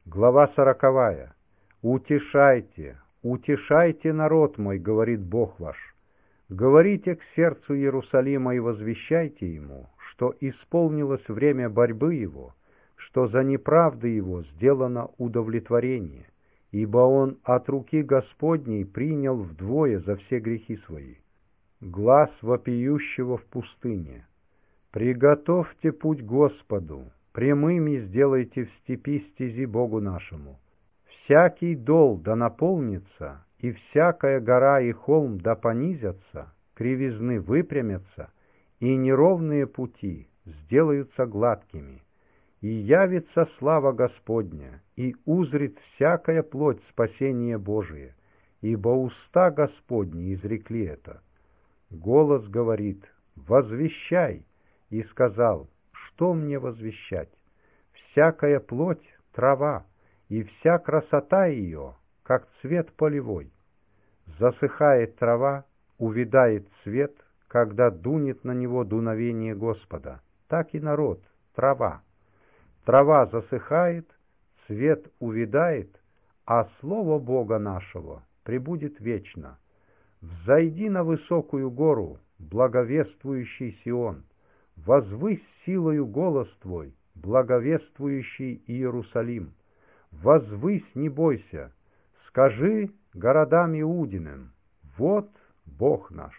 Глава 40. «Утешайте, утешайте народ мой, говорит Бог ваш. Говорите к сердцу Иерусалима и возвещайте ему, что исполнилось время борьбы его, что за неправды его сделано удовлетворение, ибо он от руки Господней принял вдвое за все грехи свои. Глас вопиющего в пустыне. Приготовьте путь Господу, прямыми сделайте в степи стези Богу нашему. Всякий дол да наполнится, и всякая гора и холм да понизятся, кривизны выпрямятся, и неровные пути сделаются гладкими. И явится слава Господня, и узрит всякая плоть спасение Божие, ибо уста Господни изрекли это. Голос говорит: возвещай, и сказал: что мне возвещать? Всякая плоть — трава, и вся красота ее, как цвет полевой. Засыхает трава, увядает цвет, когда дунет на него дуновение Господа. Так и народ — трава. Трава засыхает, цвет увядает, а слово Бога нашего пребудет вечно. Взойди на высокую гору, благовествующий Сион, возвысь силою голос твой, благовествующий Иерусалим. Возвысь, не бойся, скажи городам Иудиным: вот Бог наш,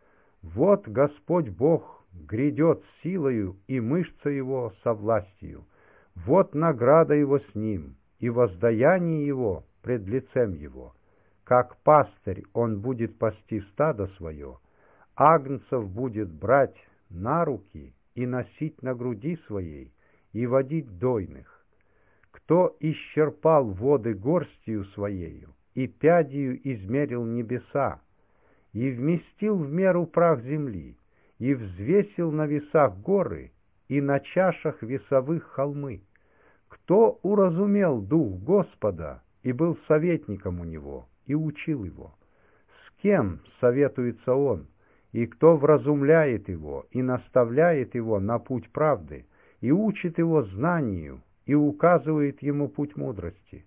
вот Господь Бог грядет силою, и мышца его со властью, вот награда его с ним, и воздаяние его пред лицем его. Как пастырь он будет пасти стадо свое, агнцев будет брать на руки и носить на груди своей, и водить дойных. Кто исчерпал воды горстью своею, и пядью измерил небеса, и вместил в меру прах земли, и взвесил на весах горы, и на чашах весовых холмы? Кто уразумел дух Господа, и был советником у него, и учил его? С кем советуется он, и кто вразумляет его, и наставляет его на путь правды, и учит его знанию, и указывает ему путь мудрости?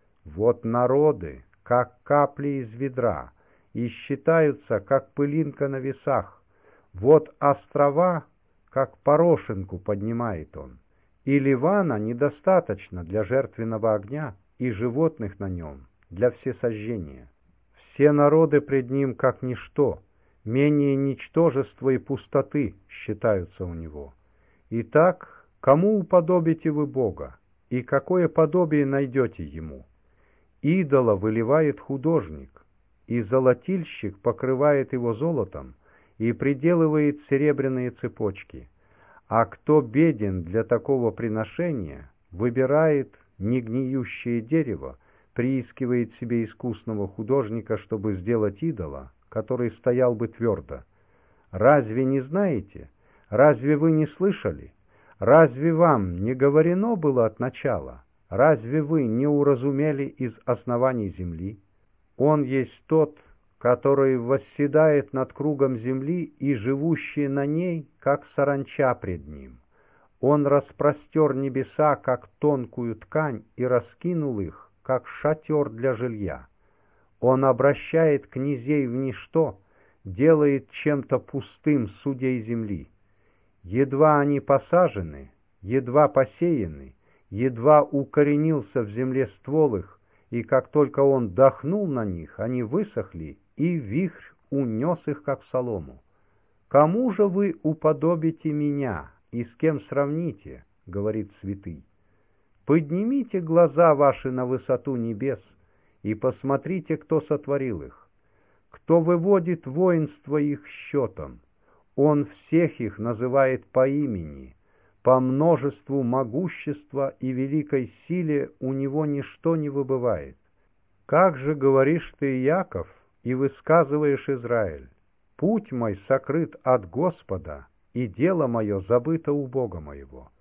Вот народы, как капли из ведра, и считаются, как пылинка на весах. Вот острова, как порошинку поднимает он. И Ливана недостаточно для жертвенного огня, и животных на нем для всесожжения. Все народы пред ним как ничто, менее ничтожества и пустоты считаются у него. Итак, кому уподобите вы Бога, и какое подобие найдете ему? Идола выливает художник, и золотильщик покрывает его золотом, и приделывает серебряные цепочки. А кто беден для такого приношения, выбирает негниющее дерево, приискивает себе искусного художника, чтобы сделать идола, который стоял бы твердо. Разве не знаете? Разве вы не слышали? Разве вам не говорено было от начала? Разве вы не уразумели из оснований земли? Он есть тот, который восседает над кругом земли, и живущие на ней, как саранча пред ним. Он распростер небеса, как тонкую ткань, и раскинул их, как шатер для жилья. Он обращает князей в ничто, делает чем-то пустым судей земли. Едва они посажены, едва посеяны, едва укоренился в земле ствол их, и как только он дохнул на них, они высохли, и вихрь унес их, как солому. Кому же вы уподобите меня, и с кем сравните, говорит святый? Поднимите глаза ваши на высоту небес, и посмотрите, кто сотворил их, кто выводит воинство их счетом. Он всех их называет по имени, по множеству могущества и великой силе у него ничто не выбывает. Как же говоришь ты, Иаков, и высказываешь, Израиль: путь мой сокрыт от Господа, и дело мое забыто у Бога моего?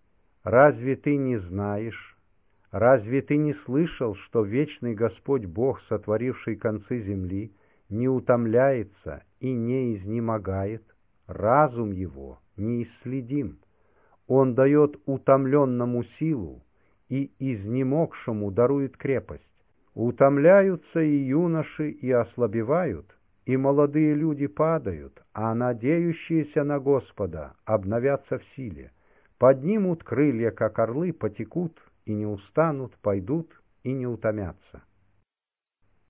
Разве ты не знаешь, разве ты не слышал, что вечный Господь Бог, сотворивший концы земли, не утомляется и не изнемогает? Разум его неисследим. Он дает утомленному силу, и изнемогшему дарует крепость. Утомляются и юноши, и ослабевают, и молодые люди падают, а надеющиеся на Господа обновятся в силе. Поднимут крылья, как орлы, потекут и не устанут, пойдут и не утомятся.